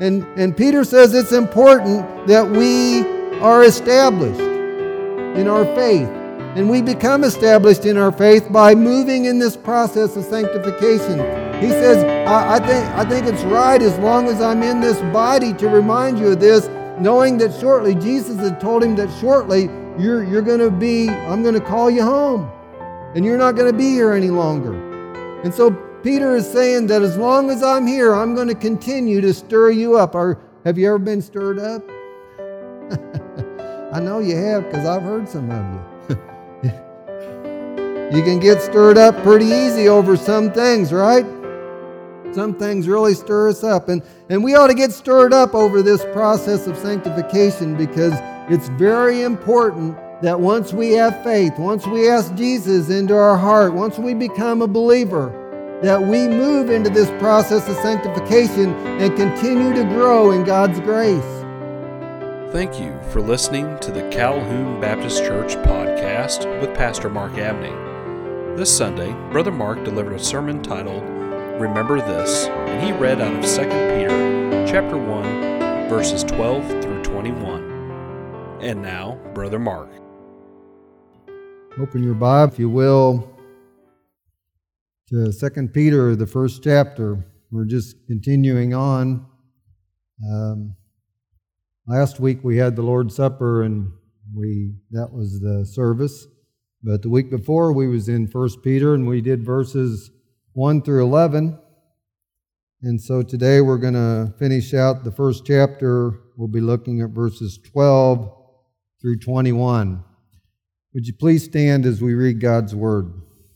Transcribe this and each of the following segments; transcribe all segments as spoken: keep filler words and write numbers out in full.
And, and Peter says it's important that we are established in our faith. And we become established in our faith by moving in this process of sanctification. He says, I, I think I think it's right as long as I'm in this body to remind you of this, knowing that shortly, Jesus had told him that shortly, you're, you're going to be, I'm going to call you home. And you're not going to be here any longer. And so Peter is saying that as long as I'm here, I'm going to continue to stir you up. Or, have you ever been stirred up? I know you have, because I've heard some of you. You can get stirred up pretty easy over some things, right? Some things really stir us up. And, and we ought to get stirred up over this process of sanctification, because it's very important that once we have faith, once we ask Jesus into our heart, once we become a believer, that we move into this process of sanctification and continue to grow in God's grace. Thank you for listening to the Calhoun Baptist Church podcast with Pastor Mark Abney. This Sunday, Brother Mark delivered a sermon titled, Remember This, and he read out of Second Peter chapter one, verses twelve through twenty-one. And now, Brother Mark. Open your Bible, if you will, to Second Peter, the first chapter. We're just continuing on. Um, last week we had the Lord's Supper, and we that was the service. But the week before we was in First Peter, and we did verses one through eleven. And so today we're going to finish out the first chapter. We'll be looking at verses twelve through twenty-one. Would you please stand as we read God's Word?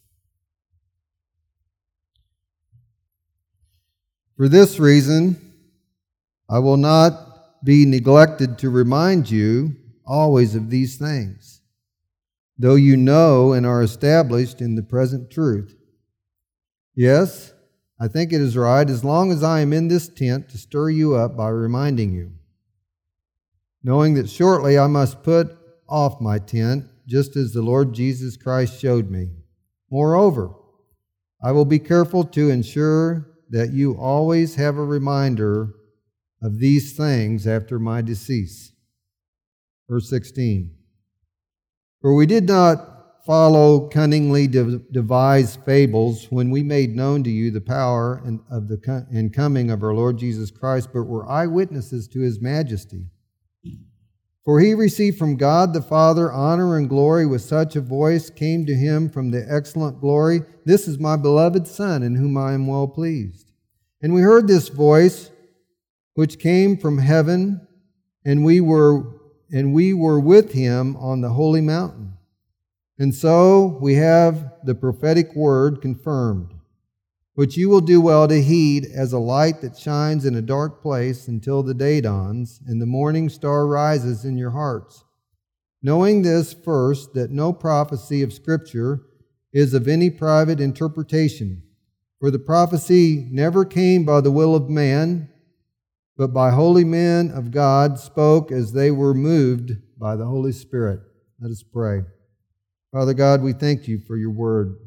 For this reason, I will not be neglected to remind you always of these things, though you know and are established in the present truth. Yes, I think it is right, as long as I am in this tent, to stir you up by reminding you, knowing that shortly I must put off my tent, just as the Lord Jesus Christ showed me. Moreover, I will be careful to ensure that you always have a reminder of these things after my decease. Verse sixteen. For we did not follow cunningly devised fables when we made known to you the power and of the and coming of our Lord Jesus Christ, but were eyewitnesses to His majesty. For He received from God the Father honor and glory with such a voice came to Him from the excellent glory, This is my beloved Son, in whom I am well pleased. And we heard this voice, which came from heaven, and we were and we were with Him on the holy mountain. And so we have the prophetic word confirmed, which you will do well to heed as a light that shines in a dark place until the day dawns and the morning star rises in your hearts. Knowing this first, that no prophecy of Scripture is of any private interpretation. For the prophecy never came by the will of man, but by holy men of God spoke as they were moved by the Holy Spirit. Let us pray. Father God, we thank you for your word.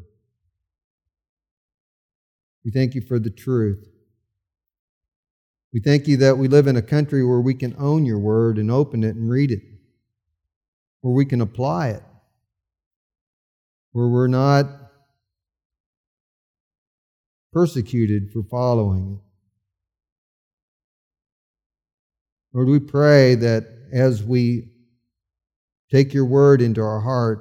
We thank you for the truth. We thank you that we live in a country where we can own your word and open it and read it, where we can apply it, where we're not persecuted for following it. Lord, we pray that as we take your word into our heart,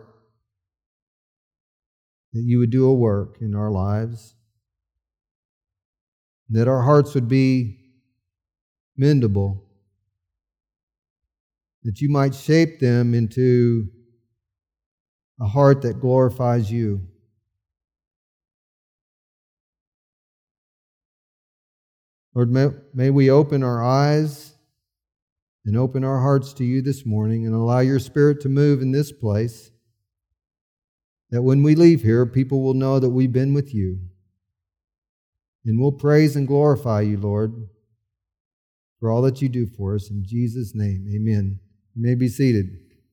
that you would do a work in our lives, that our hearts would be mendable, that you might shape them into a heart that glorifies you. Lord, may, may we open our eyes and open our hearts to you this morning and allow your Spirit to move in this place, that when we leave here, people will know that we've been with you. And we'll praise and glorify you, Lord, for all that you do for us. In Jesus' name, amen. You may be seated.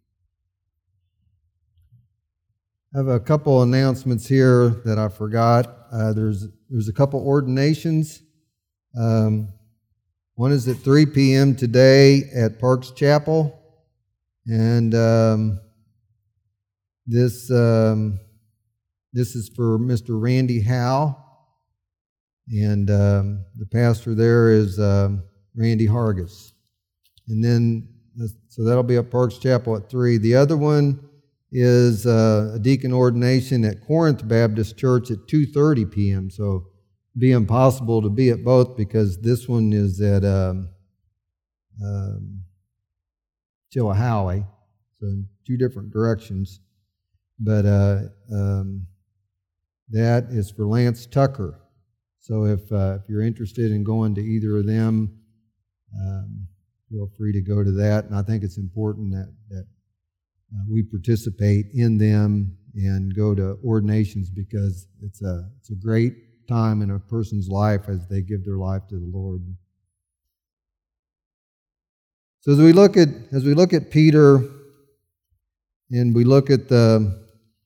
I have a couple announcements here that I forgot. Uh, there's, there's a couple ordinations. Um, One is at three p.m. today at Parks Chapel. And um, this um, this is for Mister Randy Howe. And um, the pastor there is um, Randy Hargis. And then, so that'll be at Parks Chapel at three. The other one is uh, a deacon ordination at Corinth Baptist Church at two thirty p.m. So it'd be impossible to be at both because this one is at um, um, Chilhowee, so in two different directions. But uh, um, that is for Lance Tucker. So if uh, if you're interested in going to either of them, um, feel free to go to that. And I think it's important that that uh, we participate in them and go to ordinations because it's a it's a great time in a person's life as they give their life to the Lord. So as we look at as we look at Peter, and we look at the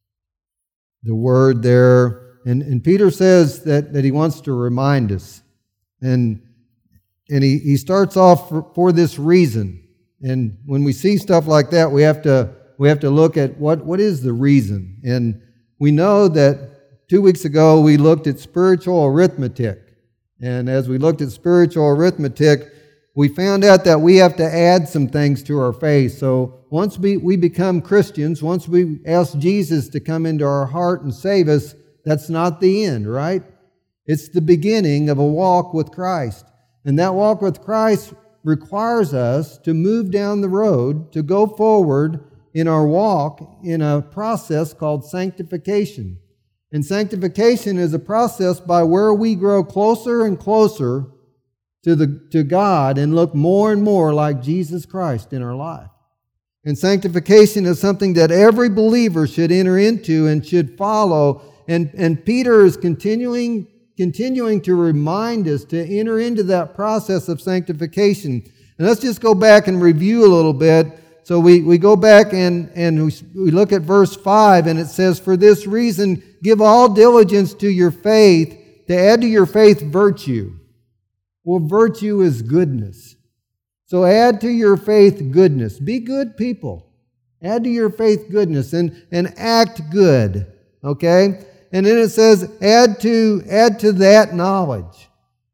the word there. And, and Peter says that, that he wants to remind us. And, and he, he starts off for, for this reason. And when we see stuff like that, we have to we have to look at what, what is the reason. And we know that two weeks ago we looked at spiritual arithmetic. And as we looked at spiritual arithmetic, we found out that we have to add some things to our faith. So once we, we become Christians, once we ask Jesus to come into our heart and save us, that's not the end, right? It's the beginning of a walk with Christ. And that walk with Christ requires us to move down the road, to go forward in our walk in a process called sanctification. And sanctification is a process by where we grow closer and closer to the to God and look more and more like Jesus Christ in our life. And sanctification is something that every believer should enter into and should follow. And, and Peter is continuing, continuing to remind us to enter into that process of sanctification. And let's just go back and review a little bit. So we, we go back and, and we, we look at verse five, and it says, "For this reason, give all diligence to your faith, to add to your faith virtue." Well, virtue is goodness. So add to your faith goodness. Be good people. Add to your faith goodness and, and act good. Okay? And then it says, add to, add to that knowledge.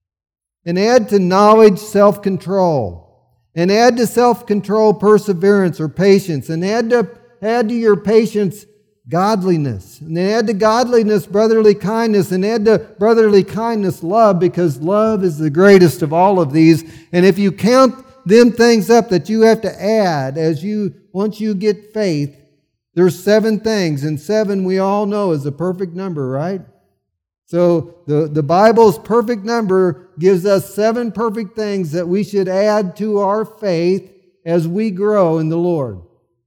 And add to knowledge self-control. And add to self-control perseverance or patience. And add to, add to your patience godliness. And then add to godliness brotherly kindness. And add to brotherly kindness love, because love is the greatest of all of these. And if you count them things up that you have to add as you, once you get faith, there's seven things, and seven we all know is a perfect number, right? So the, the Bible's perfect number gives us seven perfect things that we should add to our faith as we grow in the Lord.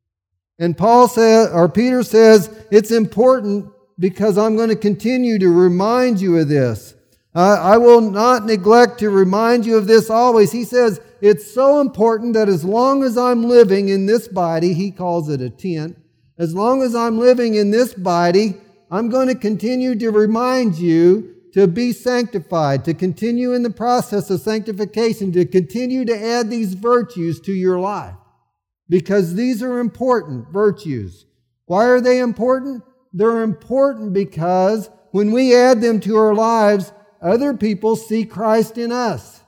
And Paul says, or Peter says, it's important because I'm going to continue to remind you of this. Uh, I will not neglect to remind you of this always. He says, it's so important that as long as I'm living in this body, he calls it a tent, as long as I'm living in this body, I'm going to continue to remind you to be sanctified, to continue in the process of sanctification, to continue to add these virtues to your life. Because these are important virtues. Why are they important? They're important because when we add them to our lives, other people see Christ in us.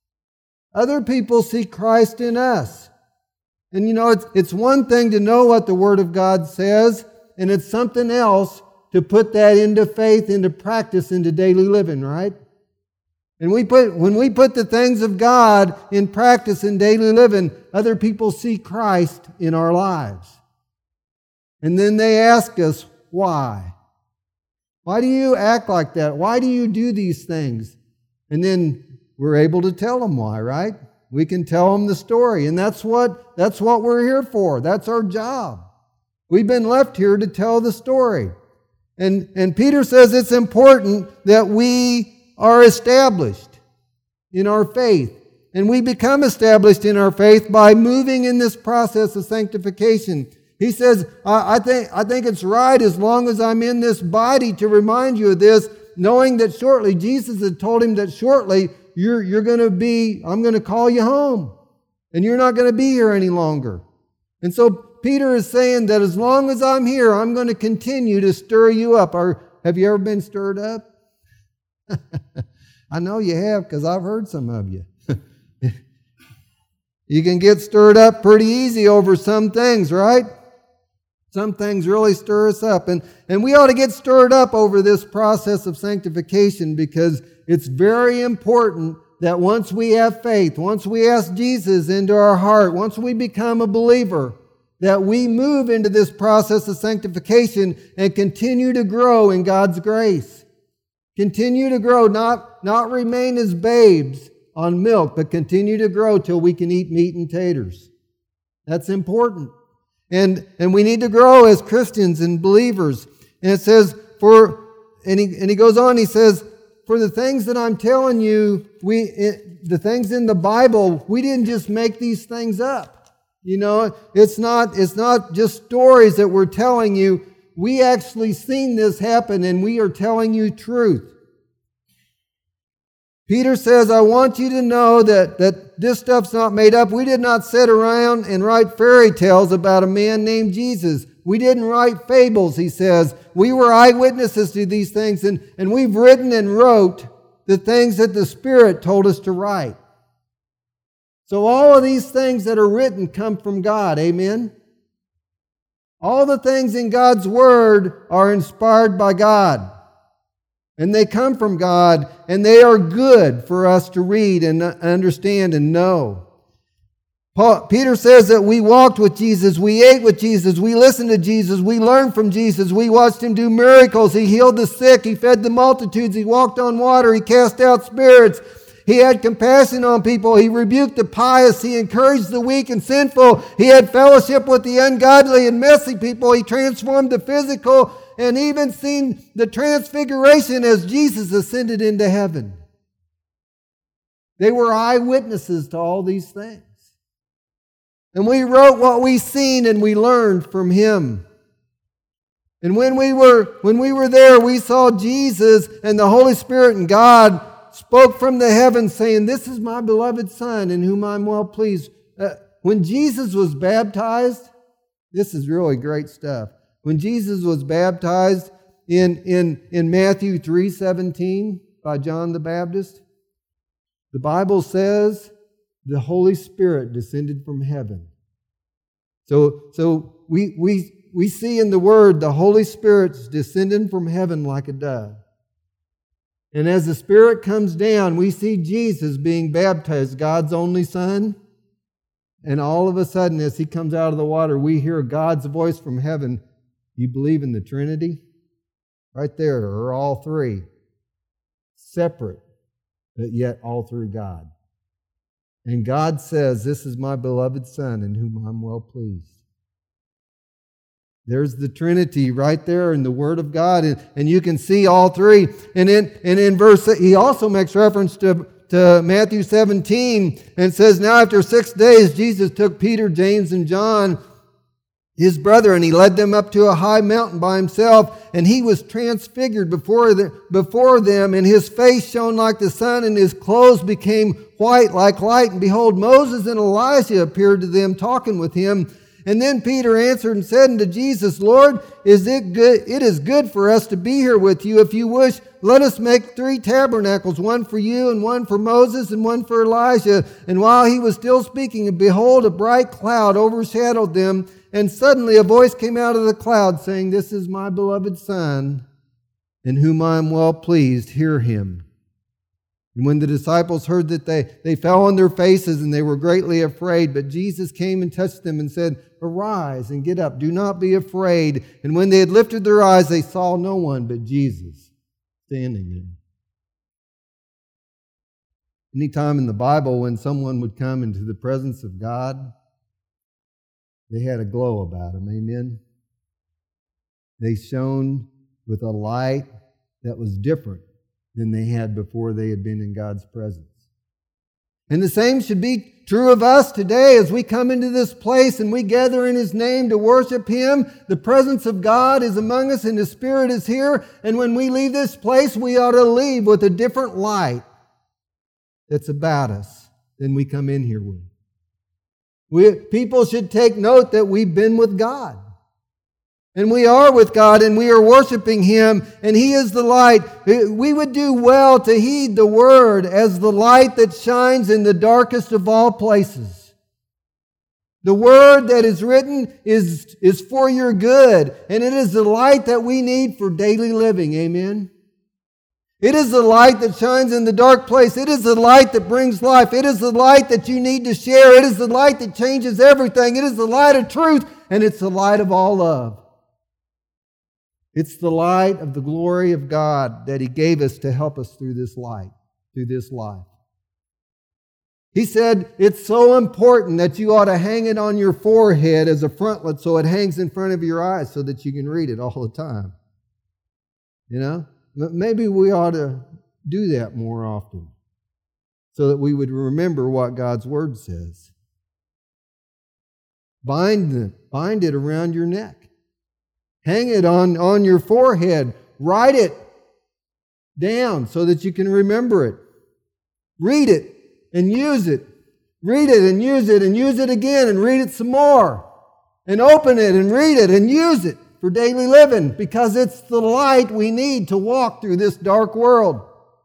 Other people see Christ in us. And you know, it's, it's one thing to know what the Word of God says, and it's something else to put that into faith, into practice, into daily living, right? And we put when we put the things of God in practice in daily living, other people see Christ in our lives. And then they ask us, why? Why do you act like that? Why do you do these things? And then we're able to tell them why, right? We can tell them the story, and that's what that's what we're here for. That's our job. We've been left here to tell the story. And, and Peter says it's important that we are established in our faith. And we become established in our faith by moving in this process of sanctification. He says, I, I think I think it's right as long as I'm in this body to remind you of this, knowing that shortly, Jesus had told him that shortly you're, you're going to be, I'm going to call you home. And you're not going to be here any longer. And so Peter is saying that as long as I'm here, I'm going to continue to stir you up. Or, have you ever been stirred up? I know you have, because I've heard some of you. You can get stirred up pretty easy over some things, right? Some things really stir us up. And, and we ought to get stirred up over this process of sanctification, because it's very important that once we have faith, once we ask Jesus into our heart, once we become a believer, that we move into this process of sanctification and continue to grow in God's grace. Continue to grow, not, not remain as babes on milk, but continue to grow till we can eat meat and taters. That's important. And, and we need to grow as Christians and believers. And it says, for, and he, and he goes on, he says, for the things that I'm telling you, we it, the things in the Bible, we didn't just make these things up. You know, it's not, it's not just stories that we're telling you. We actually seen this happen, and we are telling you truth. Peter says, I want you to know that, that this stuff's not made up. We did not sit around and write fairy tales about a man named Jesus. We didn't write fables, he says. We were eyewitnesses to these things, and, and we've written and wrote the things that the Spirit told us to write. So all of these things that are written come from God, amen? All the things in God's Word are inspired by God. And they come from God, and they are good for us to read and understand and know. Paul, Peter says that we walked with Jesus, we ate with Jesus, we listened to Jesus, we learned from Jesus, we watched Him do miracles, He healed the sick, He fed the multitudes, He walked on water, He cast out spirits, He had compassion on people, He rebuked the pious, He encouraged the weak and sinful, He had fellowship with the ungodly and messy people, He transformed the physical, and even seen the transfiguration as Jesus ascended into heaven. They were eyewitnesses to all these things. And we wrote what we seen and we learned from Him. And when we were when we were there, we saw Jesus, and the Holy Spirit and God spoke from the heavens saying, this is my beloved Son in whom I'm well pleased. Uh, when Jesus was baptized, this is really great stuff. When Jesus was baptized in, in, in Matthew three seventeen by John the Baptist, the Bible says the Holy Spirit descended from heaven. So, so we, we, we see in the Word the Holy Spirit's descending from heaven like a dove. And as the Spirit comes down, we see Jesus being baptized, God's only Son. And all of a sudden, as He comes out of the water, we hear God's voice from heaven. You believe in the Trinity? Right there are all three. Separate, but yet all through God. And God says, this is my beloved Son in whom I'm well pleased. There's the Trinity right there in the Word of God. And, and you can see all three. And in, and in verse, he also makes reference to, to Matthew seventeen and says, now after six days, Jesus took Peter, James, and John, His brother, and He led them up to a high mountain by Himself, and He was transfigured before, the, before them, and His face shone like the sun, and His clothes became white like light. And behold, Moses and Elijah appeared to them, talking with Him. And then Peter answered and said unto Jesus, Lord, is it good? It is good for us to be here with you. If you wish, let us make three tabernacles, one for you, and one for Moses, and one for Elijah. And while he was still speaking, behold, a bright cloud overshadowed them. And suddenly a voice came out of the cloud saying, this is my beloved Son, in whom I am well pleased. Hear Him. And when the disciples heard that, they, they fell on their faces and they were greatly afraid. But Jesus came and touched them and said, arise and get up. Do not be afraid. And when they had lifted their eyes, they saw no one but Jesus standing there. Anytime in the Bible when someone would come into the presence of God, they had a glow about them, amen? They shone with a light that was different than they had before they had been in God's presence. And the same should be true of us today as we come into this place and we gather in His name to worship Him. The presence of God is among us and His Spirit is here. And when we leave this place, we ought to leave with a different light. that's about us than we come in here with. We, people should take note that we've been with God. And we are with God, and we are worshiping Him, and He is the light. We would do well to heed the Word as the light that shines in the darkest of all places. The Word that is written is, is for your good, and it is the light that we need for daily living. Amen? It is the light that shines in the dark place. It is the light that brings life. It is the light that you need to share. It is the light that changes everything. It is the light of truth, and it's the light of all love. It's the light of the glory of God that He gave us to help us through this light, through this life. He said it's so important that you ought to hang it on your forehead as a frontlet so it hangs in front of your eyes so that you can read it all the time. You know? Maybe we ought to do that more often so that we would remember what God's Word says. Bind it, bind it around your neck. Hang it on, on your forehead. Write it down so that you can remember it. Read it and use it. Read it and use it and use it again and read it some more. And open it and read it and use it for daily living because it's the light we need to walk through this dark world.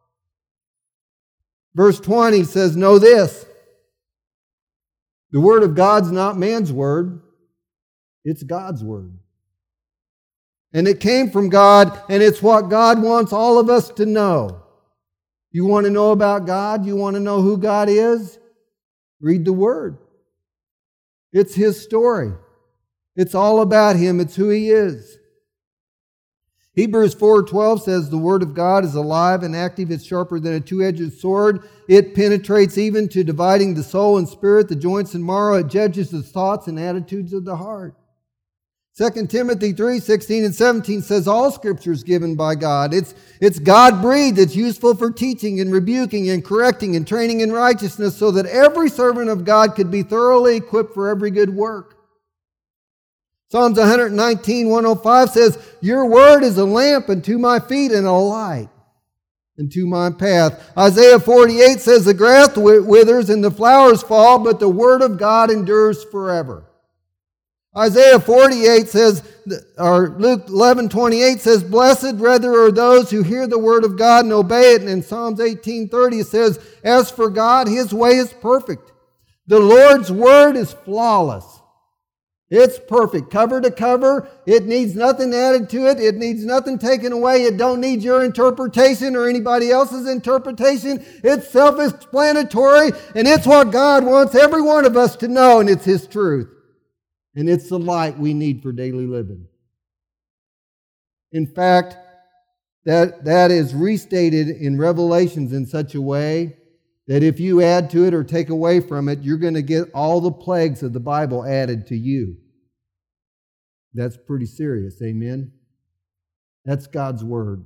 Verse twenty says, know this. The Word of God's not man's word. It's God's Word. And it came from God, and it's what God wants all of us to know. You want to know about God? You want to know who God is? Read the Word. It's His story. It's all about Him. It's who He is. Hebrews four twelve says, the Word of God is alive and active. It's sharper than a two-edged sword. It penetrates even to dividing the soul and spirit, the joints and marrow. It judges the thoughts and attitudes of the heart. Second Timothy three sixteen and seventeen says all Scripture is given by God. It's, it's God-breathed. It's useful for teaching and rebuking and correcting and training in righteousness so that every servant of God could be thoroughly equipped for every good work. Psalms one nineteen, one oh five says, your word is a lamp unto my feet and a light unto my path. Isaiah forty-eight says, the grass withers and the flowers fall, but the word of God endures forever. Isaiah forty-eight says, or Luke eleven twenty-eight says, blessed rather are those who hear the word of God and obey it. And in Psalms eighteen thirty it says, as for God, His way is perfect. The Lord's word is flawless. It's perfect. Cover to cover. It needs nothing added to it. It needs nothing taken away. It don't need your interpretation or anybody else's interpretation. It's self-explanatory, and it's what God wants every one of us to know, and it's His truth. And it's the light we need for daily living. In fact, that, that is restated in Revelations in such a way that if you add to it or take away from it, you're going to get all the plagues of the Bible added to you. That's pretty serious, amen? That's God's Word.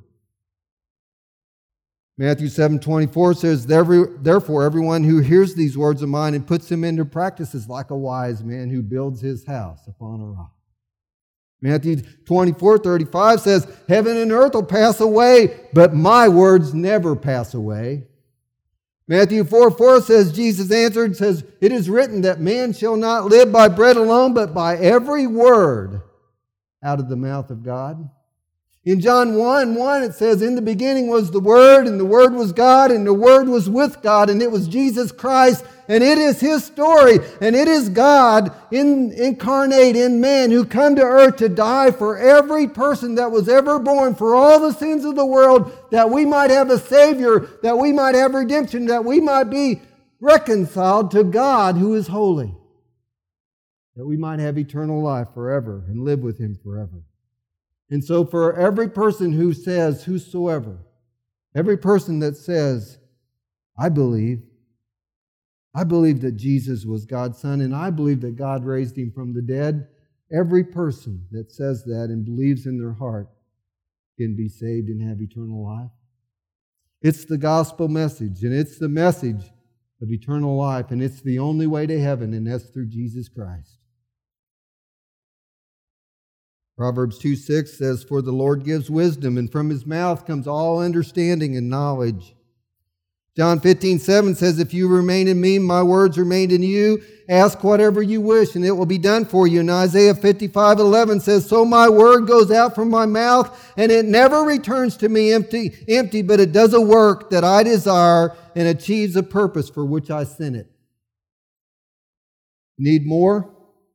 Matthew seven twenty-four says, therefore everyone who hears these words of mine and puts them into practice is like a wise man who builds his house upon a rock. Matthew twenty-four thirty-five says, heaven and earth will pass away, but my words never pass away. Matthew four four says, Jesus answered, says, it is written that man shall not live by bread alone, but by every word out of the mouth of God. In John one one it says, in the beginning was the Word, and the Word was God, and the Word was with God, and it was Jesus Christ, and it is His story, and it is God in, incarnate in man who come to earth to die for every person that was ever born, for all the sins of the world, that we might have a Savior, that we might have redemption, that we might be reconciled to God who is holy, that we might have eternal life forever and live with Him forever. And so for every person who says, whosoever, every person that says, I believe, I believe that Jesus was God's Son, and I believe that God raised Him from the dead, every person that says that and believes in their heart can be saved and have eternal life. It's the gospel message, and it's the message of eternal life, and it's the only way to heaven, and that's through Jesus Christ. Proverbs two six says, for the Lord gives wisdom, and from His mouth comes all understanding and knowledge. John fifteen seven says, if you remain in me, my words remain in you, ask whatever you wish, and it will be done for you. And Isaiah fifty-five eleven says, so my word goes out from my mouth, and it never returns to me empty, empty, but it does a work that I desire and achieves a purpose for which I sent it. Need more?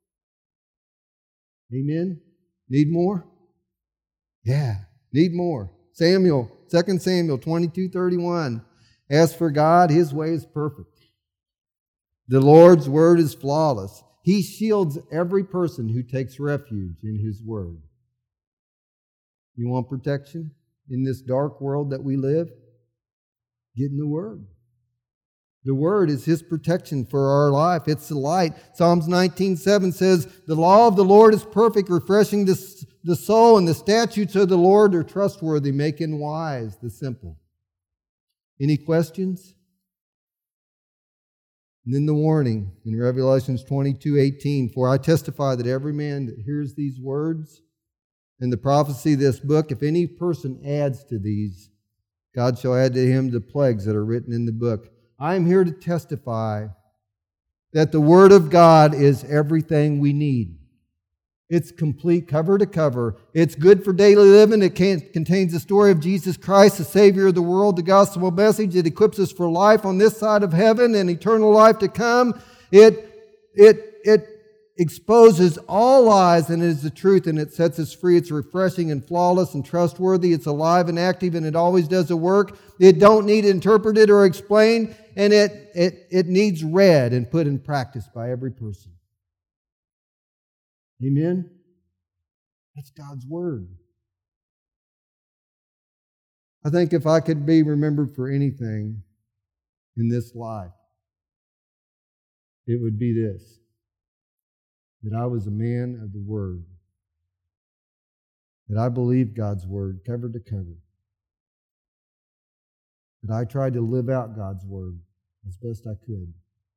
Amen? Need more? Yeah, need more. Samuel, Second Samuel twenty-two thirty-one. As for God, His way is perfect. The Lord's word is flawless. He shields every person who takes refuge in His word. You want protection in this dark world that we live? Get in the word. The word is His protection for our life. It's the light. Psalms nineteen seven says, the law of the Lord is perfect, refreshing the, the soul, and the statutes of the Lord are trustworthy, making wise the simple. Any questions? And then the warning in Revelations twenty-two eighteen, for I testify that every man that hears these words and the prophecy of this book, if any person adds to these, God shall add to him the plagues that are written in the book. I am here to testify that the Word of God is everything we need. It's complete cover to cover. It's good for daily living. It contains the story of Jesus Christ, the Savior of the world, the gospel message. It equips us for life on this side of heaven and eternal life to come. It, it, it exposes all lies and is the truth, and it sets us free. It's refreshing and flawless and trustworthy. It's alive and active, and it always does the work. It don't need interpreted or explained, and it, it, it needs read and put in practice by every person. Amen? That's God's Word. I think if I could be remembered for anything in this life, it would be this, that I was a man of the Word, that I believed God's Word cover to cover, that I tried to live out God's Word as best I could.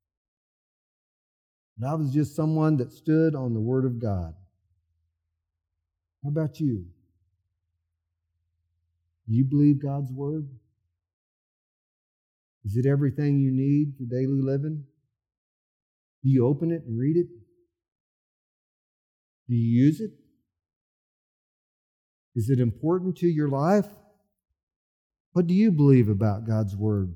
And I was just someone that stood on the Word of God. How about you? Do you believe God's Word? Is it everything you need for daily living? Do you open it and read it? Do you use it? Is it important to your life? What do you believe about God's Word?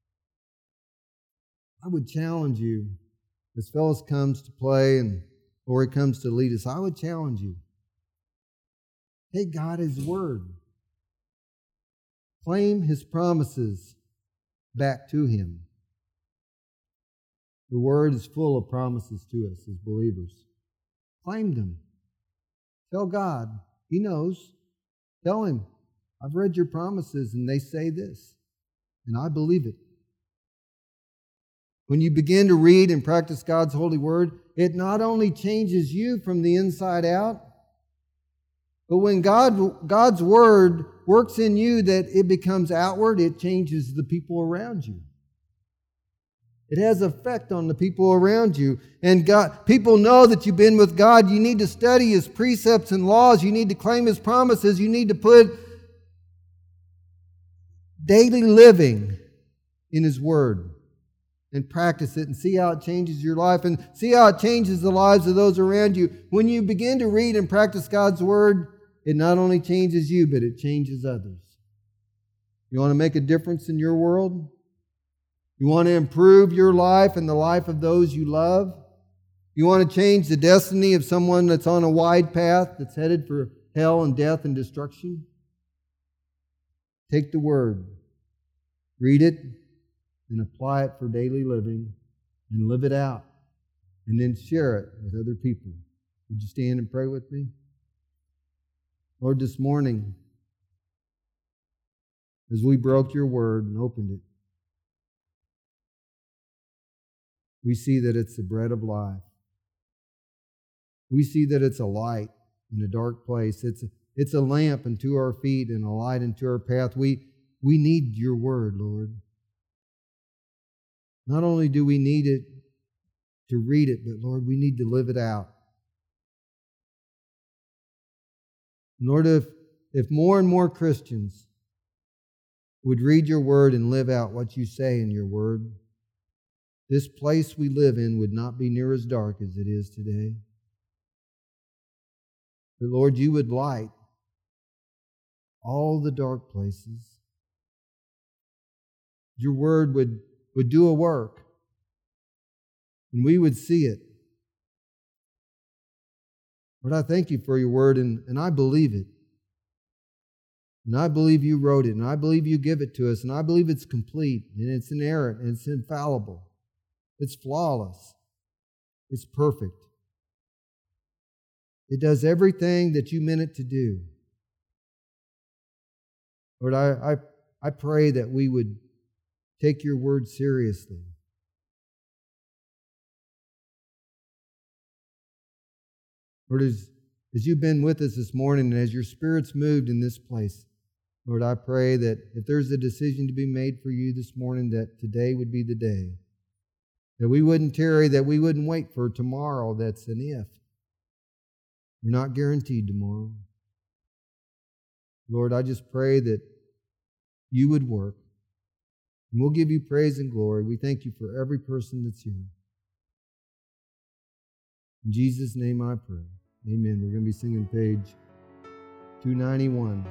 I would challenge you, as Phyllis comes to play and Lori comes to lead us, I would challenge you. Take God His Word. Claim His promises back to Him. The Word is full of promises to us as believers. Claim them. Tell God. He knows. Tell Him, I've read your promises and they say this, and I believe it. When you begin to read and practice God's holy word, it not only changes you from the inside out, but when God, God's word works in you that it becomes outward, it changes the people around you. It has effect on the people around you. And God, people know that you've been with God. You need to study His precepts and laws. You need to claim His promises. You need to put daily living in His word and practice it and see how it changes your life and see how it changes the lives of those around you. When you begin to read and practice God's word, it not only changes you, but it changes others. You want to make a difference in your world? You want to improve your life and the life of those you love? You want to change the destiny of someone that's on a wide path that's headed for hell and death and destruction? Take the word, read it, and apply it for daily living, and live it out, and then share it with other people. Would you stand and pray with me? Lord, this morning, as we broke your word and opened it, we see that it's the bread of life. We see that it's a light in a dark place. It's a, it's a lamp unto our feet and a light unto our path. We, we need your word, Lord. Not only do we need it to read it, but Lord, we need to live it out. Lord, if, if more and more Christians would read your word and live out what you say in your word, this place we live in would not be near as dark as it is today. But Lord, you would light all the dark places. Your word would, would do a work, and we would see it. Lord, I thank you for your word, and, and I believe it. And I believe you wrote it, and I believe you give it to us, and I believe it's complete, and it's inerrant, and it's infallible. It's flawless. It's perfect. It does everything that you meant it to do. Lord, I, I, I pray that we would take your word seriously. Lord, as, as you've been with us this morning and as your Spirit's moved in this place, Lord, I pray that if there's a decision to be made for you this morning, that today would be the day. That we wouldn't tarry, that we wouldn't wait for tomorrow. That's an if. You're not guaranteed tomorrow. Lord, I just pray that you would work. And we'll give you praise and glory. We thank you for every person that's here. In Jesus' name I pray. Amen. We're going to be singing page two ninety-one.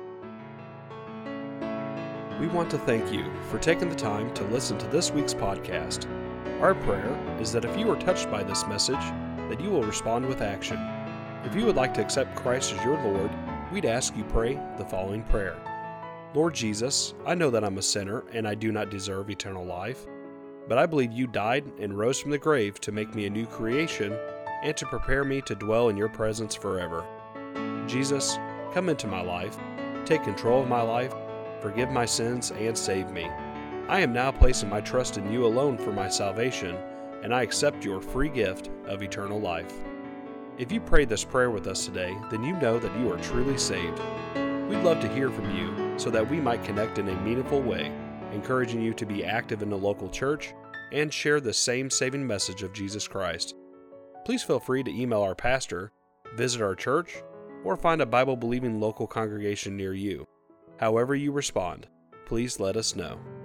We want to thank you for taking the time to listen to this week's podcast. Our prayer is that if you are touched by this message, that you will respond with action. If you would like to accept Christ as your Lord, we'd ask you pray the following prayer. Lord Jesus, I know that I'm a sinner and I do not deserve eternal life, but I believe you died and rose from the grave to make me a new creation and to prepare me to dwell in your presence forever. Jesus, come into my life, take control of my life, forgive my sins, and save me. I am now placing my trust in you alone for my salvation, and I accept your free gift of eternal life. If you prayed this prayer with us today, then you know that you are truly saved. We'd love to hear from you so that we might connect in a meaningful way, encouraging you to be active in the local church and share the same saving message of Jesus Christ. Please feel free to email our pastor, visit our church, or find a Bible-believing local congregation near you. However you respond, please let us know.